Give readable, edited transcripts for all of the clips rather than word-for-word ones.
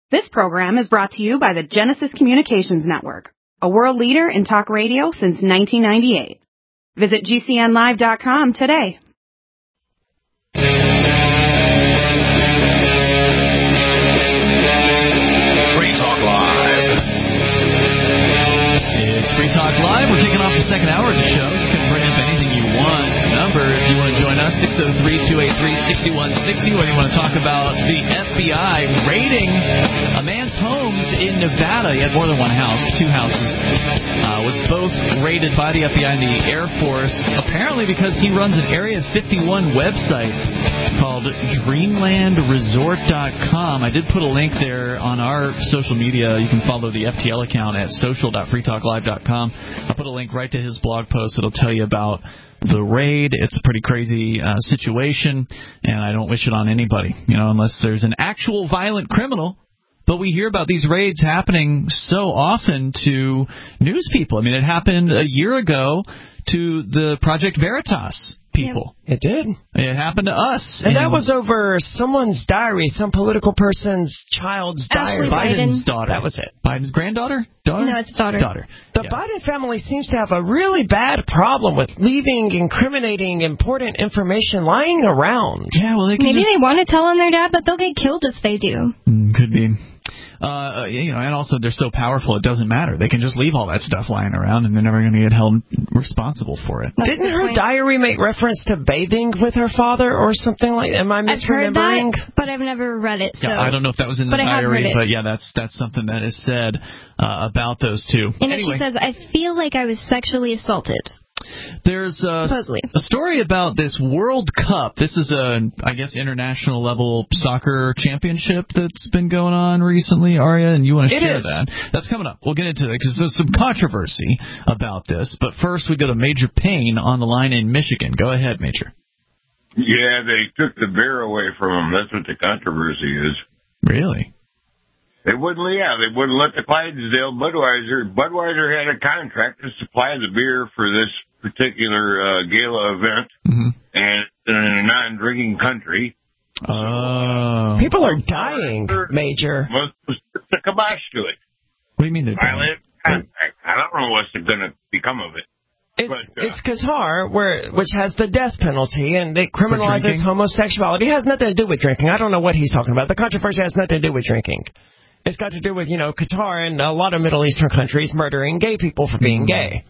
This program is brought to you by the Genesis Communications Network, a world leader in talk radio since 1998. Visit GCNlive.com today. Free Talk Live. It's Free Talk Live. We're kicking off the second hour of the show. You can bring up anything you want. Number, if you want to join us, 603-283-6160. Whether you want to talk about the FBI raiding a man's homes in Nevada. He had more than one house, two houses. Was both raided by the FBI and the Air Force, apparently because he runs an Area 51 website called DreamlandResort.com. I did put a link there on our social media. You can follow the FTL account at social.freetalklive.com. I'll put a link right to his blog post. It'll tell you about the raid. It's a pretty crazy situation, and I don't wish it on anybody, unless there's an actual violent criminal. But we hear about these raids happening so often to news people. I mean, it happened a year ago to the Project Veritas people. Yep. It did. It happened to us. And that was over someone's diary, some political person's child's diary. Biden's daughter. That was it. Biden's granddaughter? Daughter? No, it's daughter. The Biden family seems to have a really bad problem with leaving incriminating, important information lying around. Yeah, well, maybe they want to tell on their dad, but they'll get killed if they do. Could be. And also they're so powerful it doesn't matter. They can just leave all that stuff lying around and they're never going to get held responsible for it. Didn't her diary make reference to bathing with her father or something like that? Am I misremembering? I've heard that, but I've never read it. So. Yeah, I don't know if that was in the diary, but yeah, that's something that is said about those two. And anyway. She says, I feel like I was sexually assaulted. There's a story about this World Cup. This is I guess, international level soccer championship that's been going on recently, Arya, and you want to share that. That's coming up. We'll get into it because there's some controversy about this. But first, we got a Major Payne on the line in Michigan. Go ahead, Major. Yeah, they took the beer away from him. That's what the controversy is. Really? They wouldn't let the Clydesdale Budweiser had a contract to supply the beer for this particular gala event, and in a non-drinking country. Oh. People are dying, Major. Must put the kibosh to it. What do you mean they're dying? I don't know what's going to become of it. It's Qatar, which has the death penalty, and it criminalizes homosexuality. It has nothing to do with drinking. I don't know what he's talking about. The controversy has nothing to do with drinking. It's got to do with, Qatar and a lot of Middle Eastern countries murdering gay people for being gay.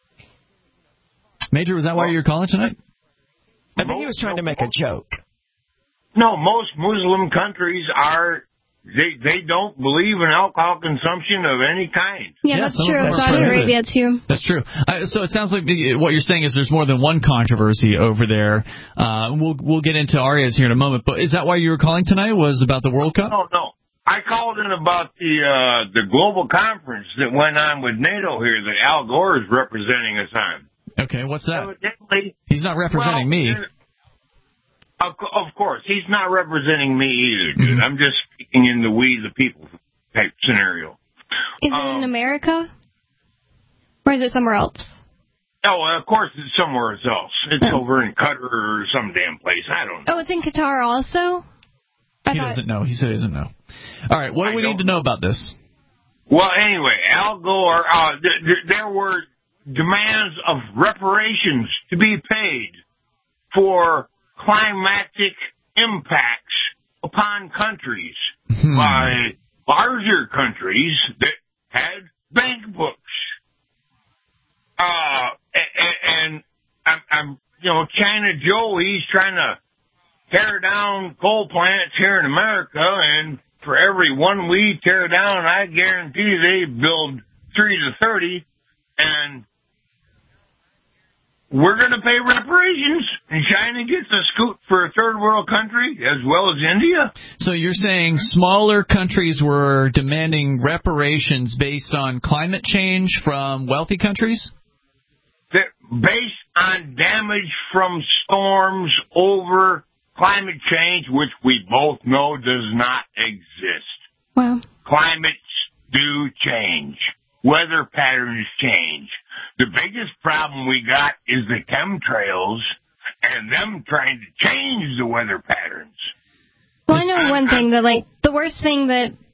Major, was that why you were calling tonight? I think he was trying to make a joke. No, most Muslim countries they don't believe in alcohol consumption of any kind. Yeah, that's true. Saudi Arabia, too. That's true. So it sounds like what you're saying is there's more than one controversy over there. We'll get into Arias here in a moment. But is that why you were calling tonight? Was about the World Cup? No. I called in about the global conference that went on with NATO here that Al Gore is representing us on. Okay, what's that? He's not representing me. Of course, he's not representing me either, dude. I'm just speaking in the we the people type scenario. Is it in America? Or is it somewhere else? Oh, of course it's somewhere else. It's over in Qatar or some damn place. I don't know. Oh, it's in Qatar also? He doesn't know. He said he doesn't know. All right, what do we need to know about this? Well, anyway, Al Gore, there were demands of reparations to be paid for climatic impacts upon countries by larger countries that had bank books. And I'm China Joe, he's trying to tear down coal plants here in America, and for every one we tear down, I guarantee they build 3 to 30, and we're going to pay reparations, and China gets a scoot for a third world country as well as India. So you're saying smaller countries were demanding reparations based on climate change from wealthy countries? Based on damage from storms over climate change, which we both know does not exist. Wow. Climates do change. Weather patterns change. The biggest problem we got is the chemtrails and them trying to change the weather patterns. Well, I know one thing, that the worst thing that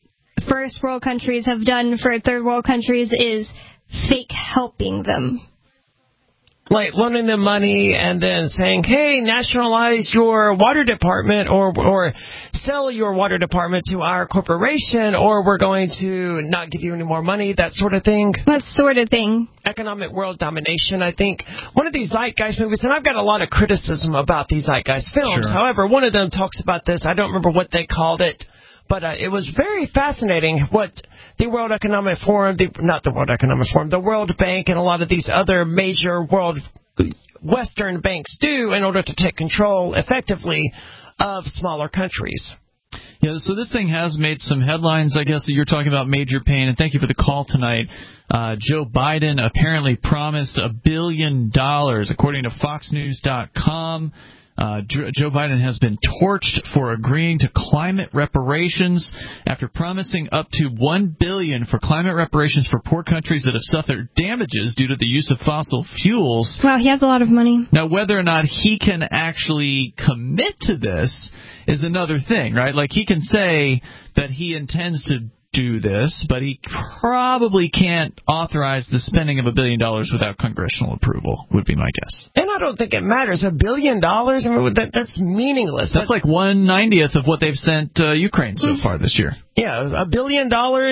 first world countries have done for third world countries is fake helping them. Like loaning them money and then saying, hey, nationalize your water department or sell your water department to our corporation, or we're going to not give you any more money, that sort of thing. That sort of thing. Economic world domination, I think. One of these Zeitgeist movies, and I've got a lot of criticism about these Zeitgeist films. Sure. However, one of them talks about this. I don't remember what they called it. But it was very fascinating what the World Economic Forum, the World Bank, and a lot of these other major world Western banks do in order to take control effectively of smaller countries. Yeah, so this thing has made some headlines, I guess, that you're talking about major pain, and thank you for the call tonight. Joe Biden apparently promised $1 billion, according to FoxNews.com. Joe Biden has been torched for agreeing to climate reparations after promising up to $1 billion for climate reparations for poor countries that have suffered damages due to the use of fossil fuels. Wow, he has a lot of money. Now, whether or not he can actually commit to this is another thing, right? Like, he can say that he intends to do this, but he probably can't authorize the spending of $1 billion without congressional approval, would be my guess. And I don't think it matters. $1 billion? I mean, that's meaningless. That's like 1/90th of what they've sent Ukraine so far this year. Yeah, $1 billion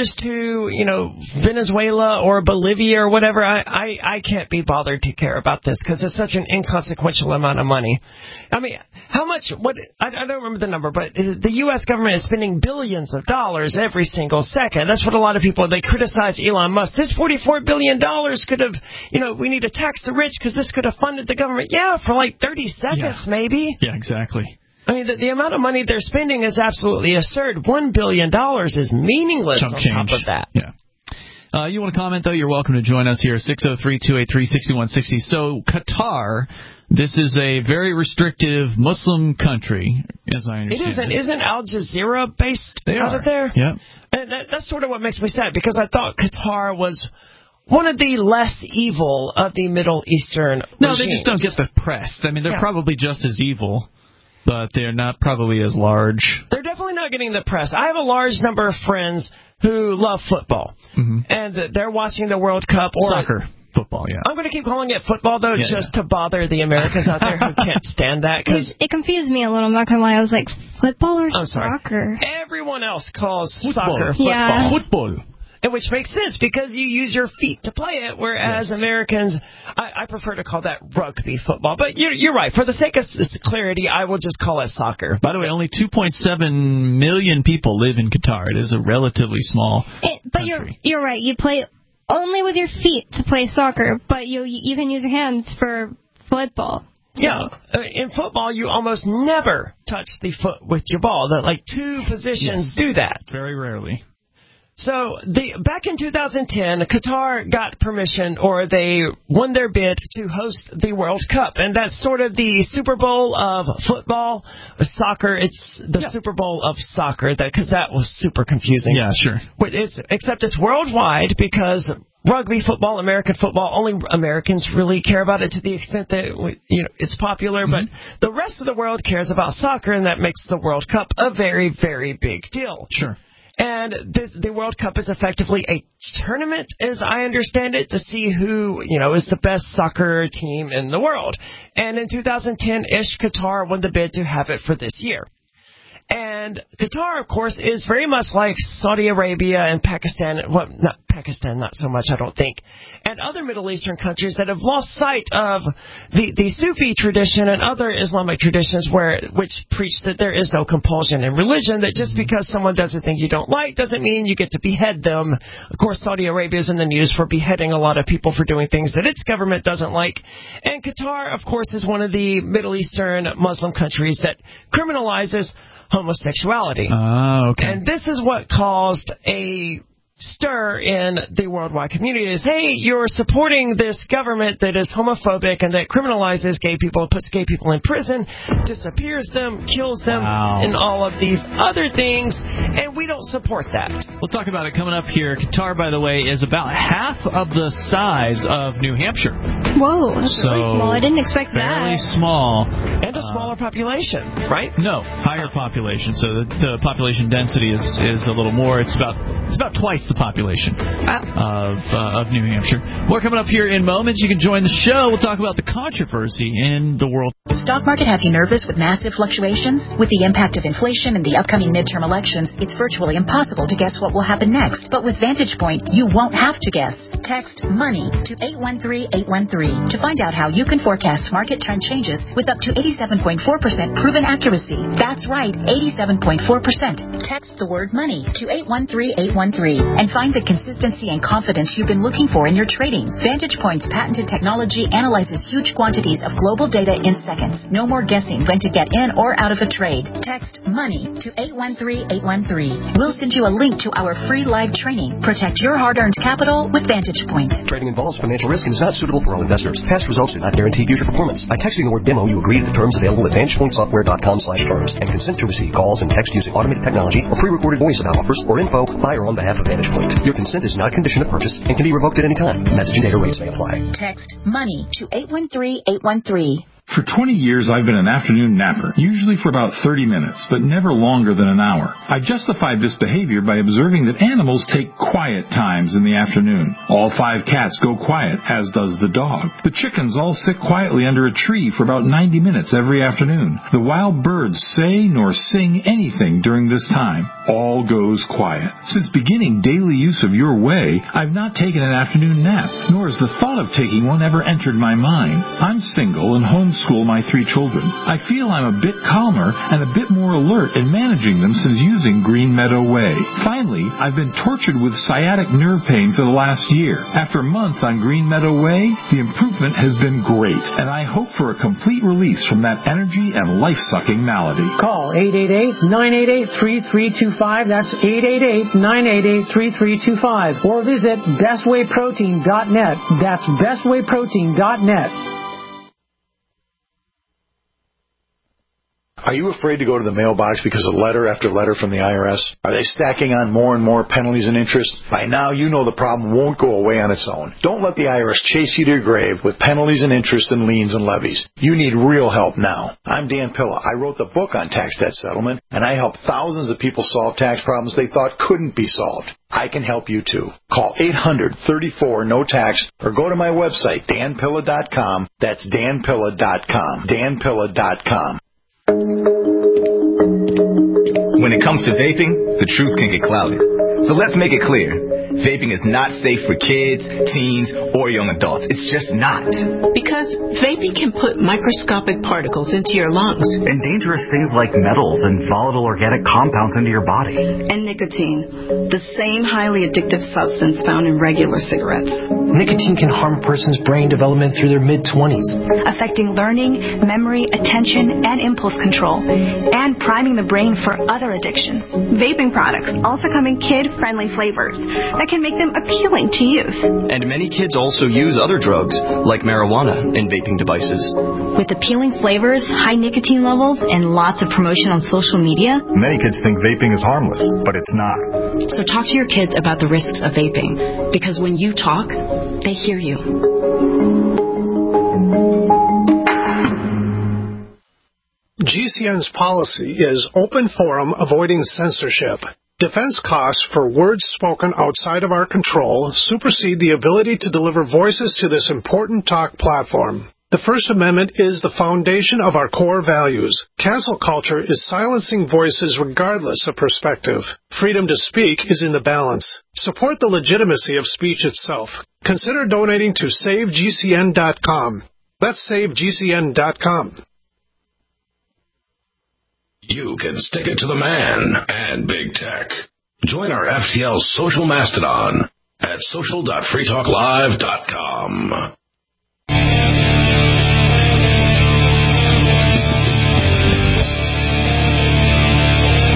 to, Venezuela or Bolivia or whatever. I can't be bothered to care about this because it's such an inconsequential amount of money. I mean, how much, I don't remember the number, but the U.S. government is spending billions of dollars every single second. That's what a lot of people, they criticize Elon Musk. This $44 billion could have, we need to tax the rich because this could have funded the government. Yeah, for like 30 seconds maybe. Yeah, exactly. I mean, the amount of money they're spending is absolutely absurd. $1 billion is meaningless Chump on change. top of that. Yeah. You want to comment, though? You're welcome to join us here, 603-283-6160. So, Qatar, this is a very restrictive Muslim country, as I understand. Isn't Al Jazeera based out of there? Yeah. And that's sort of what makes me sad, because I thought Qatar was one of the less evil of the Middle Eastern regimes. No, they just don't get the press. I mean, they're probably just as evil, but they're not probably as large. They're definitely not getting the press. I have a large number of friends who love football, and they're watching the World Cup. Or soccer. Football, yeah. I'm going to keep calling it football, though, to bother the Americans out there who can't stand that. Cause it confused me a little, I'm not going to lie. I was like, football or soccer? Everyone else calls football. Soccer football. Yeah. Football. And which makes sense because you use your feet to play it, whereas Americans, I prefer to call that rugby football. But you're right. For the sake of clarity, I will just call it soccer. By the way, only 2.7 million people live in Qatar. It is a relatively small country. You're right. You play only with your feet to play soccer, but you can use your hands for football. Yeah, in football, you almost never touch the foot with your ball. Like two positions do that. Very rarely. So back in 2010, Qatar got permission, or they won their bid to host the World Cup, and that's sort of the Super Bowl of football, soccer. It's the Super Bowl of soccer, because that was super confusing. Yeah, sure. Except it's worldwide, because rugby football, American football, only Americans really care about it to the extent that it's popular, but the rest of the world cares about soccer, and that makes the World Cup a very, very big deal. Sure. And the World Cup is effectively a tournament, as I understand it, to see who, is the best soccer team in the world. And in 2010-ish, Qatar won the bid to have it for this year. And Qatar, of course, is very much like Saudi Arabia and Pakistan. Well, not Pakistan, not so much, I don't think. And other Middle Eastern countries that have lost sight of the Sufi tradition and other Islamic traditions which preach that there is no compulsion in religion, that just because someone does a thing you don't like doesn't mean you get to behead them. Of course, Saudi Arabia is in the news for beheading a lot of people for doing things that its government doesn't like. And Qatar, of course, is one of the Middle Eastern Muslim countries that criminalizes homosexuality. Okay. And this is what caused a stir in the worldwide community is, hey, you're supporting this government that is homophobic and that criminalizes gay people, puts gay people in prison, disappears them, kills them, and all of these other things, and we don't support that. We'll talk about it coming up here. Qatar, by the way, is about half of the size of New Hampshire. Whoa, that's really small. I didn't expect that. Fairly small. And a smaller population, right? No, higher population. So the population density is a little more. It's about twice the population of New Hampshire. More coming up here in moments. You can join the show. We'll talk about the controversy in the world. Stock market have you nervous with massive fluctuations? With the impact of inflation and the upcoming midterm elections, it's virtually impossible to guess what will happen next. But with Vantage Point, you won't have to guess. Text MONEY to 813-813 to find out how you can forecast market trend changes with up to 87.4% proven accuracy. That's right, 87.4%. Text the word MONEY to 813-813 and find the consistency and confidence you've been looking for in your trading. Vantage Point's patented technology analyzes huge quantities of global data in seconds. No more guessing when to get in or out of a trade. Text MONEY to 813-813. We'll send you a link to our free live training. Protect your hard-earned capital with Vantage Point. Trading involves financial risk and is not suitable for all investors. Past results do not guarantee future performance. By texting the word demo, you agree to the terms available at VantagePointSoftware.com/terms and consent to receive calls and text using automated technology or pre-recorded voice about offers or info by or on behalf of Vantage Point. Your consent is not a condition of purchase and can be revoked at any time. Message and data rates may apply. Text MONEY to 813-813. For 20 years, I've been an afternoon napper, usually for about 30 minutes, but never longer than an hour. I justified this behavior by observing that animals take quiet times in the afternoon. All 5 cats go quiet, as does the dog. The chickens all sit quietly under a tree for about 90 minutes every afternoon. The wild birds say nor sing anything during this time. All goes quiet. Since beginning daily use of Your Way, I've not taken an afternoon nap, nor has the thought of taking one ever entered my mind. I'm single and homeschool my 3 children. I feel I'm a bit calmer and a bit more alert in managing them since using Green Meadow Way. Finally, I've been tortured with sciatic nerve pain for the last year. After a month on Green Meadow Way, the improvement has been great, and I hope for a complete release from that energy and life-sucking malady. Call 888-988-3325. That's 888-988-3325. Or visit bestwayprotein.net. That's bestwayprotein.net. Are you afraid to go to the mailbox because of letter after letter from the IRS? Are they stacking on more and more penalties and interest? By now, you know the problem won't go away on its own. Don't let the IRS chase you to your grave with penalties and interest and liens and levies. You need real help now. I'm Dan Pilla. I wrote the book on tax debt settlement, and I help thousands of people solve tax problems they thought couldn't be solved. I can help you too. Call 800-34-NO-TAX or go to my website, danpilla.com. That's danpilla.com. danpilla.com. When it comes to vaping, the truth can get clouded. So let's make it clear. Vaping is not safe for kids, teens, or young adults. It's just not. Because vaping can put microscopic particles into your lungs. And dangerous things like metals and volatile organic compounds into your body. And nicotine, the same highly addictive substance found in regular cigarettes. Nicotine can harm a person's brain development through their mid-20s. Affecting learning, memory, attention, and impulse control. And priming the brain for other addictions. Vaping products also come in kid-friendly flavors that can make them appealing to youth. And many kids also use other drugs, like marijuana, in vaping devices. With appealing flavors, high nicotine levels, and lots of promotion on social media, many kids think vaping is harmless, but it's not. So talk to your kids about the risks of vaping, because when you talk, they hear you. GCN's policy is open forum, avoiding censorship. Defense costs for words spoken outside of our control supersede the ability to deliver voices to this important talk platform. The First Amendment is the foundation of our core values. Cancel culture is silencing voices regardless of perspective. Freedom to speak is in the balance. Support the legitimacy of speech itself. Consider donating to SaveGCN.com. That's SaveGCN.com. You can stick it to the man and big tech. Join our FTL social mastodon at social.freetalklive.com.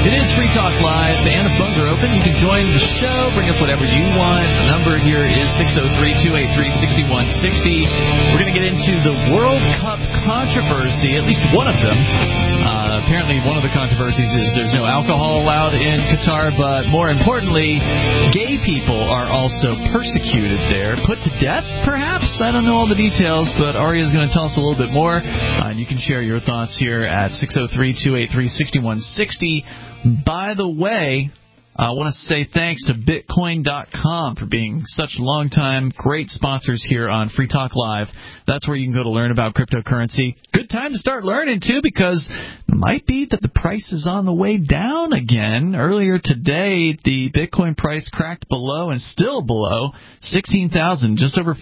It is Free Talk Live, and the phones are open. You can join the show, bring up whatever you want. The number here is 603-283-6160. We're going to get into the World Cup controversy, at least one of them. Apparently, one of the controversies is there's no alcohol allowed in Qatar, but more importantly, gay people are also persecuted there. Put to death, perhaps? I don't know all the details, but Aria is going to tell us a little bit more. And you can share your thoughts here at 603-283-6160. By the way, I want to say thanks to Bitcoin.com for being such long-time great sponsors here on Free Talk Live. That's where you can go to learn about cryptocurrency. Good time to start learning, too, because it might be that the price is on the way down again. Earlier today, the Bitcoin price cracked below and still below 16,000, just over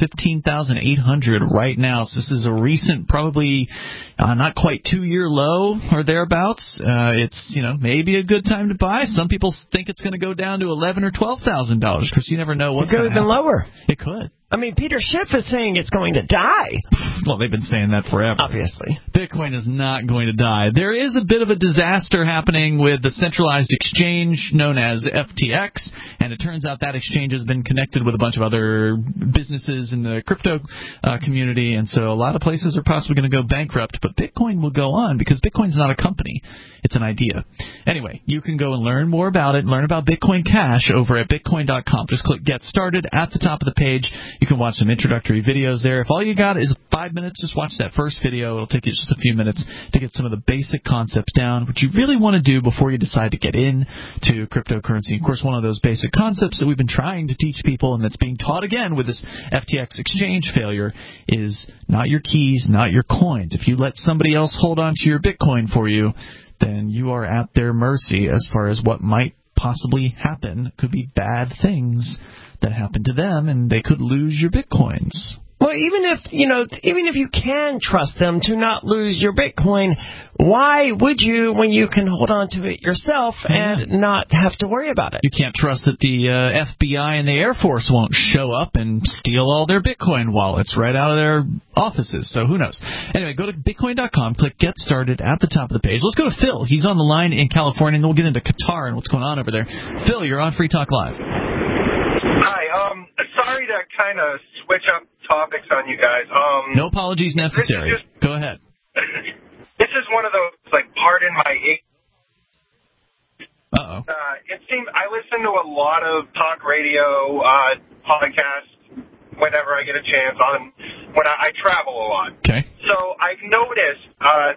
15,800 right now. So this is a recent, probably not quite 2-year low or thereabouts. It's, maybe a good time to buy. Some people think it's going to go down to $11,000 or $12,000 because you never know what's going to happen. It could have been lower. It could. I mean, Peter Schiff is saying it's going to die. Well, they've been saying that forever. Obviously. Bitcoin is not going to die. There is a bit of a disaster happening with the centralized exchange known as FTX, and it turns out that exchange has been connected with a bunch of other businesses in the crypto community, and so a lot of places are possibly going to go bankrupt, but Bitcoin will go on because Bitcoin's not a company. It's an idea. Anyway, you can go and learn more about it, learn about Bitcoin Cash over at Bitcoin.com. Just click Get Started at the top of the page. You can watch some introductory videos there. If all you got is 5 minutes, just watch that first video. It'll take you just a few minutes to get some of the basic concepts down, which you really want to do before you decide to get into cryptocurrency. Of course, one of those basic concepts that we've been trying to teach people and that's being taught again with this FTX exchange failure is not your keys, not your coins. If you let somebody else hold on to your Bitcoin for you, then you are at their mercy as far as what might possibly happen. Could be bad things that happen to them, and they could lose your Bitcoins. Well, even if you can trust them to not lose your Bitcoin, why would you when you can hold on to it yourself and not have to worry about it? You can't trust that the FBI and the Air Force won't show up and steal all their Bitcoin wallets right out of their offices, so who knows. Anyway, go to Bitcoin.com, click Get Started at the top of the page. Let's go to Phil. He's on the line in California, and then we'll get into Qatar and what's going on over there. Phil, you're on Free Talk Live. Hi, sorry to kind of switch up topics on you guys. No apologies necessary. Go ahead. This is one of those, pardon my ignorance. Uh-oh. It seems I listen to a lot of talk radio podcasts whenever I get a chance when I travel a lot. Okay. So I've noticed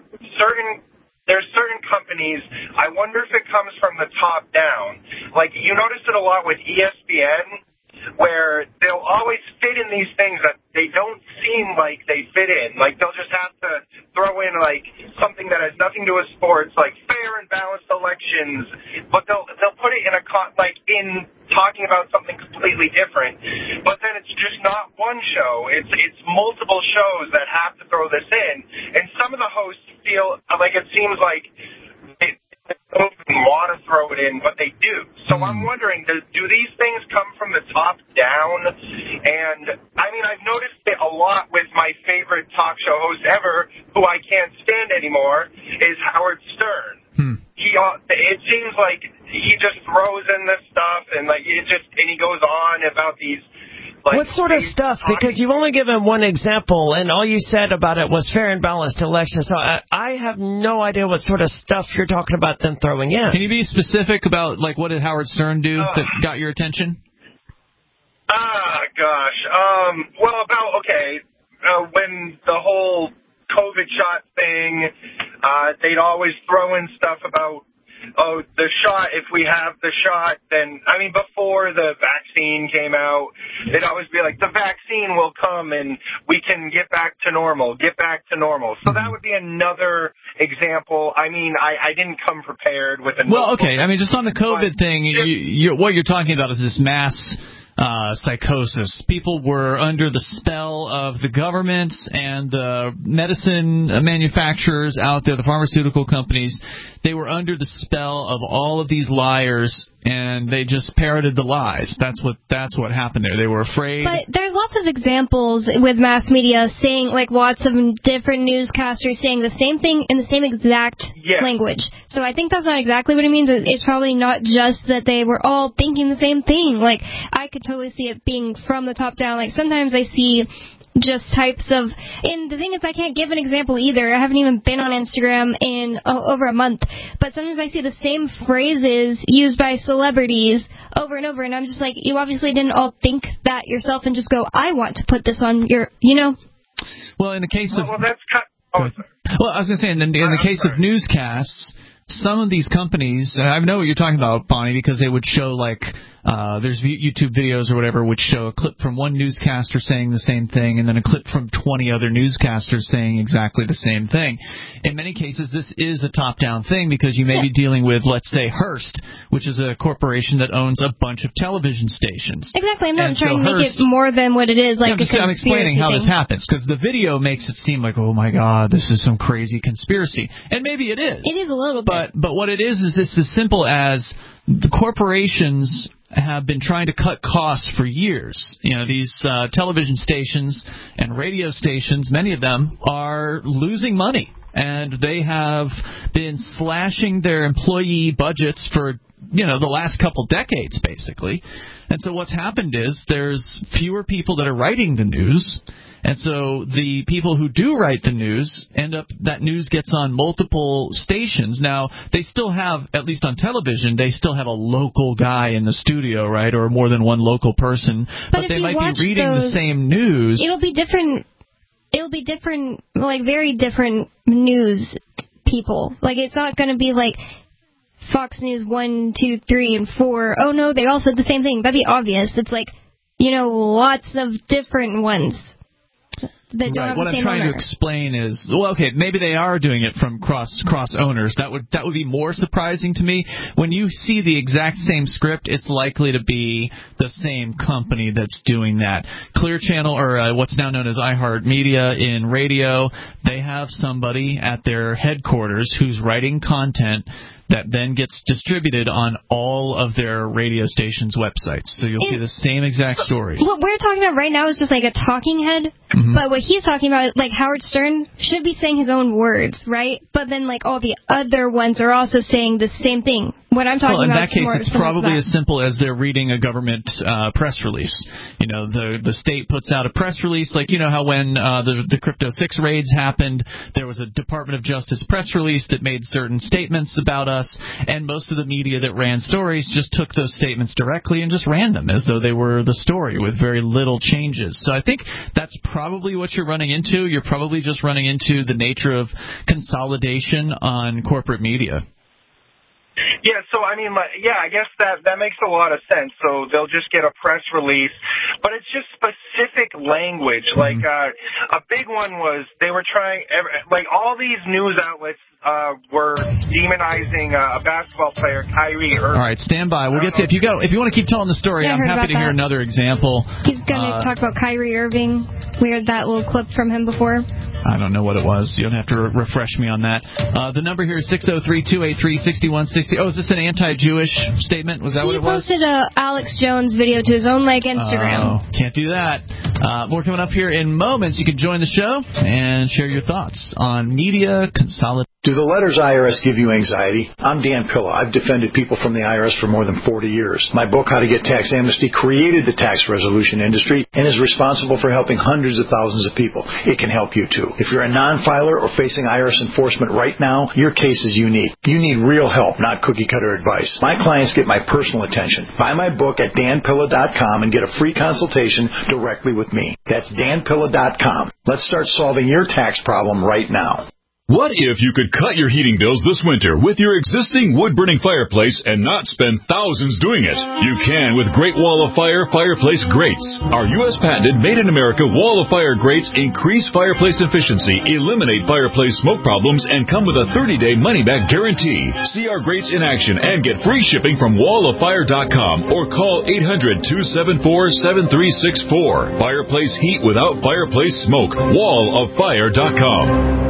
there's certain companies, I wonder if it comes from the top down. Like, you notice it a lot with ESPN, where they'll always fit in these things that they don't seem like they fit in. Like, they'll just have to throw in, something that has nothing to do with sports, like fair and balanced elections, but they'll put it in in talking about something completely different. But then it's just not one show. It's multiple shows that have to throw this in. And some of the hosts feel like it seems like they don't want to throw it in, but they do. So I'm wondering, do these things come from the top down? And, I've noticed it a lot with my favorite talk show host ever, who I can't stand anymore, is Howard Stern. It seems like he just throws in this stuff, and he goes on about these. What sort of stuff? Because you've only given one example, and all you said about it was fair and balanced elections. So I have no idea what sort of stuff you're talking about them throwing in. Can you be specific about, what did Howard Stern do that got your attention? When the whole COVID shot thing, they'd always throw in stuff about, the shot, if we have the shot, then, before the vaccine came out, they'd always be like, the vaccine will come and we can get back to normal. So that would be another example. I didn't come prepared with a notebook. Well, okay. Just on the COVID thing, what you're talking about is this mass psychosis. People were under the spell of the government and the medicine manufacturers out there, the pharmaceutical companies. They were under the spell of all of these liars and they just parroted the lies. That's what happened there. They were afraid. But there's lots of examples with mass media saying, like, lots of different newscasters saying the same thing in the same exact language. So I think that's not exactly what it means. It's probably not just that they were all thinking the same thing. Like, I could totally see it being from the top down. Like, sometimes I see just types of, and the thing is, I can't give an example either. I haven't even been on Instagram in over a month, but sometimes I see the same phrases used by celebrities over and over, and I'm just like, you obviously didn't all think that yourself and just go, I want to put this on your, Well, in the case of... Well, that's Well, I was going to say, in the case of newscasts, some of these companies, I know what you're talking about, Bonnie, because they would show, like, there's YouTube videos or whatever which show a clip from one newscaster saying the same thing and then a clip from 20 other newscasters saying exactly the same thing. In many cases, this is a top-down thing because you may be dealing with, let's say, Hearst, which is a corporation that owns a bunch of television stations. Exactly. I'm not trying to make it more than what it is. Like I'm explaining how this happens because the video makes it seem like, oh, my God, this is some crazy conspiracy. And maybe it is. It is a little bit. But what it is it's as simple as the corporations have been trying to cut costs for years. These television stations and radio stations, many of them are losing money, and they have been slashing their employee budgets for the last couple decades, basically. And so what's happened is there's fewer people that are writing the news. And so the people who do write the news that news gets on multiple stations. Now, they still have, at least on television, they still have a local guy in the studio, right, or more than one local person. But they might be reading the same news. It'll be different, like very different news people. Like, it's not going to be like Fox News 1, 2, 3, and 4. Oh, no, they all said the same thing. That'd be obvious. It's like, lots of different ones. Right. What I'm trying to explain is, maybe they are doing it from cross owners. That would be more surprising to me. When you see the exact same script, it's likely to be the same company that's doing that. Clear Channel, or what's now known as iHeartMedia in radio, they have somebody at their headquarters who's writing content that then gets distributed on all of their radio stations' websites. So you'll see the same exact stories. What we're talking about right now is just like a talking head, but what he's talking about, like Howard Stern, should be saying his own words, right? But then, like, all the other ones are also saying the same thing. What I'm talking in about that case, it's probably as simple as they're reading a government press release. The state puts out a press release, like, how when the Crypto 6 raids happened, there was a Department of Justice press release that made certain statements about us, and most of the media that ran stories just took those statements directly and just ran them as though they were the story with very little changes. So I think that's probably what you're running into. You're probably just running into the nature of consolidation on corporate media. Yeah, so I guess that makes a lot of sense. So they'll just get a press release, but it's just specific language. Like a big one was they were trying, like all these news outlets were demonizing a basketball player, Kyrie Irving. All right, stand by. We'll get to if you want to keep telling the story. I'm happy to hear another example. He's going to talk about Kyrie Irving. We heard that little clip from him before. I don't know what it was. You don't have to refresh me on that. The number here is 603-283-6160. Oh, is this an anti-Jewish statement? Was that what it was? He posted a Alex Jones video to his own Instagram. Oh, can't do that. More coming up here in moments. You can join the show and share your thoughts on media consolidation. Do the letters IRS give you anxiety? I'm Dan Pilla. I've defended people from the IRS for more than 40 years. My book, How to Get Tax Amnesty, created the tax resolution industry and is responsible for helping hundreds of thousands of people. It can help you, too. If you're a non-filer or facing IRS enforcement right now, your case is unique. You need real help, not cookie-cutter advice. My clients get my personal attention. Buy my book at danpilla.com and get a free consultation directly with me. That's danpilla.com. Let's start solving your tax problem right now. What if you could cut your heating bills this winter with your existing wood-burning fireplace and not spend thousands doing it? You can with Great Wall of Fire fireplace grates. Our U.S. patented made-in-America Wall of Fire grates increase fireplace efficiency, eliminate fireplace smoke problems, and come with a 30-day money-back guarantee. See our grates in action and get free shipping from walloffire.com or call 800-274-7364. Fireplace heat without fireplace smoke. walloffire.com.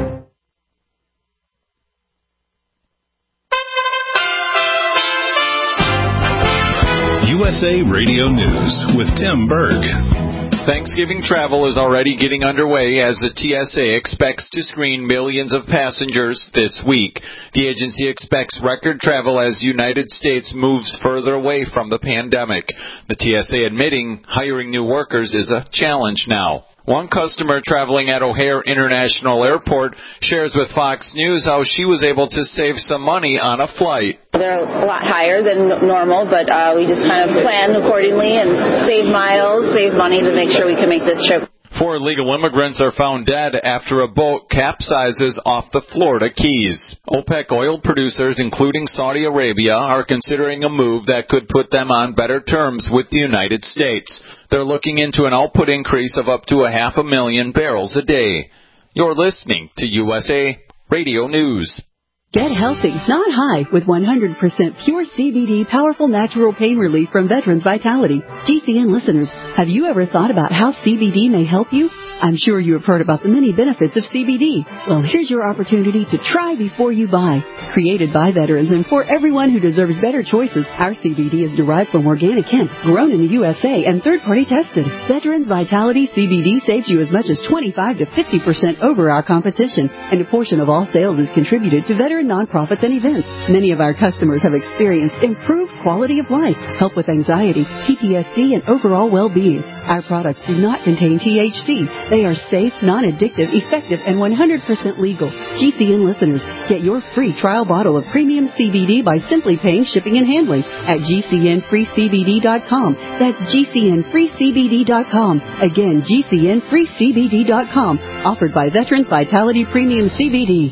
USA Radio News with Tim Berg. Thanksgiving travel is already getting underway as the TSA expects to screen millions of passengers this week. The agency expects record travel as the United States moves further away from the pandemic. The TSA admitting hiring new workers is a challenge now. One customer traveling at O'Hare International Airport shares with Fox News how she was able to save some money on a flight. They're a lot higher than normal, but we just kind of planned accordingly and save miles, save money to make sure we can make this trip. 4 illegal immigrants are found dead after a boat capsizes off the Florida Keys. OPEC oil producers, including Saudi Arabia, are considering a move that could put them on better terms with the United States. They're looking into an output increase of up to 500,000 barrels a day. You're listening to USA Radio News. Get healthy, not high, with 100% pure CBD powerful natural pain relief from Veterans Vitality. GCN listeners, have you ever thought about how CBD may help you? I'm sure you have heard about the many benefits of CBD. Well, here's your opportunity to try before you buy. Created by veterans and for everyone who deserves better choices, our CBD is derived from organic hemp, grown in the USA, and third-party tested. Veterans Vitality CBD saves you as much as 25 to 50% over our competition, and a portion of all sales is contributed to veteran nonprofits and events. Many of our customers have experienced improved quality of life, help with anxiety, PTSD, and overall well-being. Our products do not contain THC. They are safe, non-addictive, effective, and 100% legal. GCN listeners, get your free trial bottle of premium CBD by simply paying shipping and handling at GCNFreeCBD.com. That's GCNFreeCBD.com. Again, GCNFreeCBD.com. Offered by Veterans Vitality Premium CBD.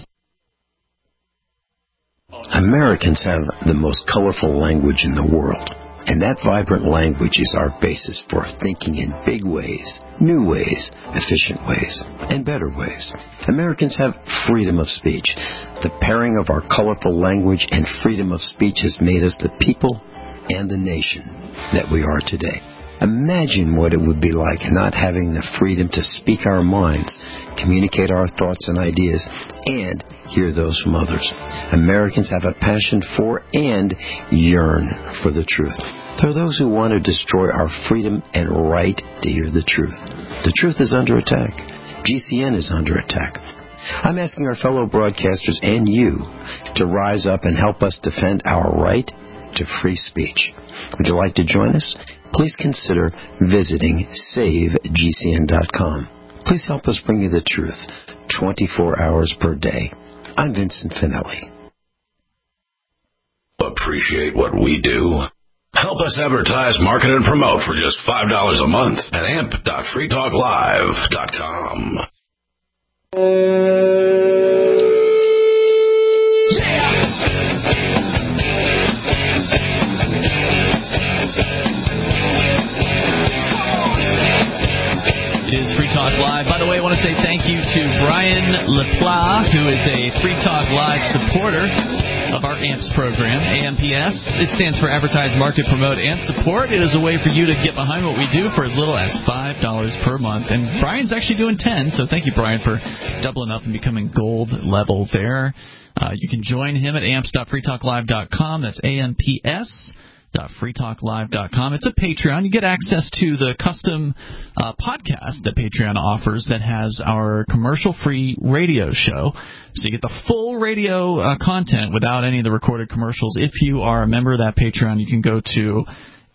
Americans have the most colorful language in the world. And that vibrant language is our basis for thinking in big ways, new ways, efficient ways, and better ways. Americans have freedom of speech. The pairing of our colorful language and freedom of speech has made us the people and the nation that we are today. Imagine what it would be like not having the freedom to speak our minds, communicate our thoughts and ideas, and hear those from others. Americans have a passion for and yearn for the truth. There are those who want to destroy our freedom and right to hear the truth. The truth is under attack. GCN is under attack. I'm asking our fellow broadcasters and you to rise up and help us defend our right to free speech. Would you like to join us? Please consider visiting SaveGCN.com. Please help us bring you the truth 24 hours per day. I'm Vincent Finelli. Appreciate what we do? Help us advertise, market, and promote for just $5 a month at amp.freetalklive.com. It is Free Talk Live. By the way, I want to say thank you to Brian LePla, who is a Free Talk Live supporter of our AMPS program, AMPS. It stands for Advertise, Market, Promote, and Support. It is a way for you to get behind what we do for as little as $5 per month. And Brian's actually doing 10, so thank you, Brian, for doubling up and becoming gold level there. You can join him at amps.freetalklive.com. That's amps.freetalklive.com. It's a Patreon. You get access to the custom podcast that Patreon offers that has our commercial-free radio show. So you get the full radio content without any of the recorded commercials. If you are a member of that Patreon, you can go to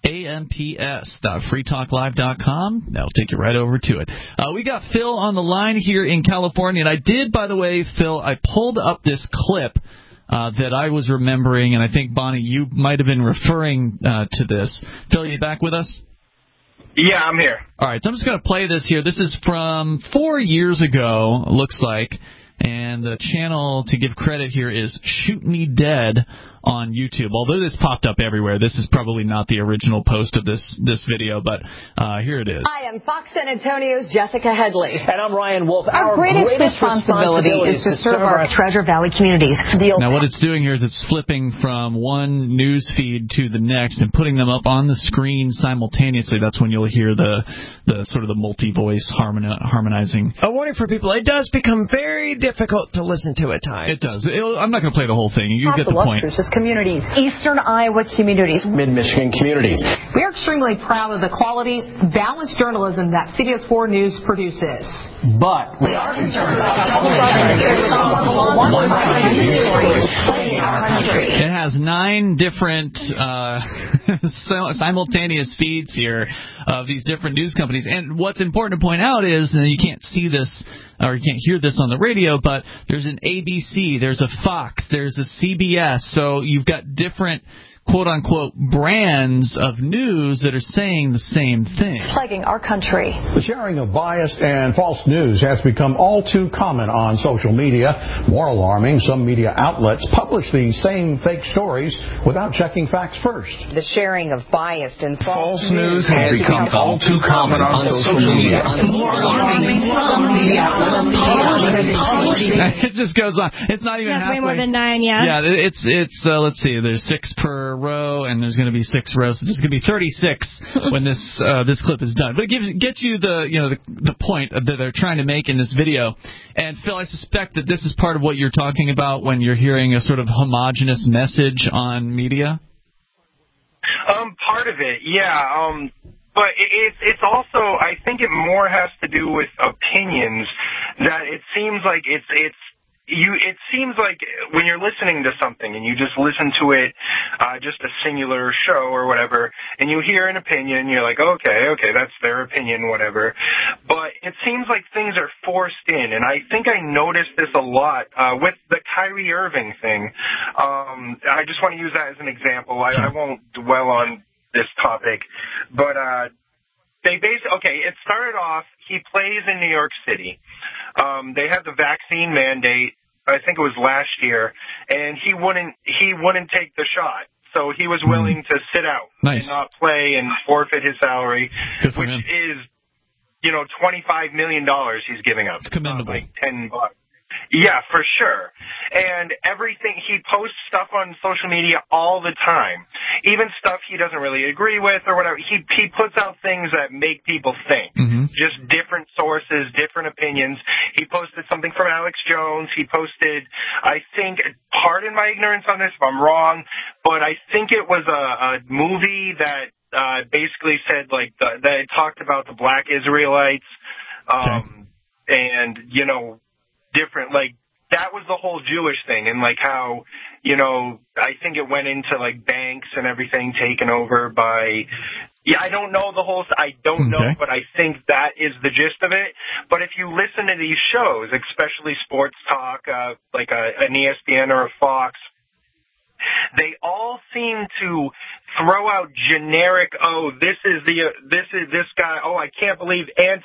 amps.freetalklive.com. That'll take you right over to it. We got Phil on the line here in California. And I did, by the way, Phil, I pulled up this clip that I was remembering, and I think, Bonnie, you might have been referring to this. Phil, you back with us? Yeah, I'm here. All right, so I'm just going to play this here. This is from 4 years ago, looks like, and the channel, to give credit here, is Shoot Me Dead on YouTube. Although this popped up everywhere, this is probably not the original post of this video, but here it is. Hi, I'm Fox San Antonio's Jessica Headley. And I'm Ryan Wolf. Our greatest responsibility is to serve our Treasure Valley communities. Now, what it's doing here is it's flipping from one news feed to the next and putting them up on the screen simultaneously. That's when you'll hear the sort of the multi-voice harmonizing. A warning for people, it does become very difficult to listen to at times. It does. I'm not going to play the whole thing. You get the point. Just communities, eastern Iowa communities, mid-Michigan communities. We are extremely proud of the quality, balanced journalism that CBS 4 News produces. But we are concerned about It has 9 different simultaneous feeds here of these different news companies. And what's important to point out is, and you can't see this or you can't hear this on the radio, but there's an ABC, there's a Fox, there's a CBS. So you've got different quote-unquote brands of news that are saying the same thing. Plaguing our country. The sharing of biased and false news has become all too common on social media. More alarming, some media outlets publish these same fake stories without checking facts first. The sharing of biased and false news has become all too common on social media. More alarming, some media outlets. It just goes on. It's not even halfway. That's way more than 9, yeah. Yeah, it's let's see, there's 6 per row, and there's going to be 6 rows. So there's going to be 36 when this clip is done. But it gets you the point that they're trying to make in this video. And Phil, I suspect that this is part of what you're talking about when you're hearing a sort of homogenous message on media. Part of it, yeah. But it's also, I think it more has to do with opinions. That it seems like it seems like when you're listening to something and you just listen to it, just a singular show or whatever, and you hear an opinion, you're like, okay, that's their opinion, whatever. But it seems like things are forced in, and I think I noticed this a lot with the Kyrie Irving thing. I just want to use that as an example. I won't dwell on this topic, but it started off, he plays in New York City. They had the vaccine mandate, I think it was last year, and he wouldn't take the shot. So he was willing to sit out and not play and forfeit his salary, which is, $25 million he's giving up. It's commendable. Like $10. Yeah, for sure. And everything, he posts stuff on social media all the time. Even stuff he doesn't really agree with or whatever. He puts out things that make people think. Mm-hmm. Just different sources, different opinions. He posted something from Alex Jones. He posted, I think, pardon my ignorance on this if I'm wrong, but I think it was a movie that basically said, that it talked about the black Israelites. And, different, that was the whole Jewish thing, and how, I think it went into banks and everything taken over by, I don't know the whole, I don't know, but I think that is the gist of it. But if you listen to these shows, especially sports talk, like an ESPN or a Fox, they all seem to throw out generic, this guy, I can't believe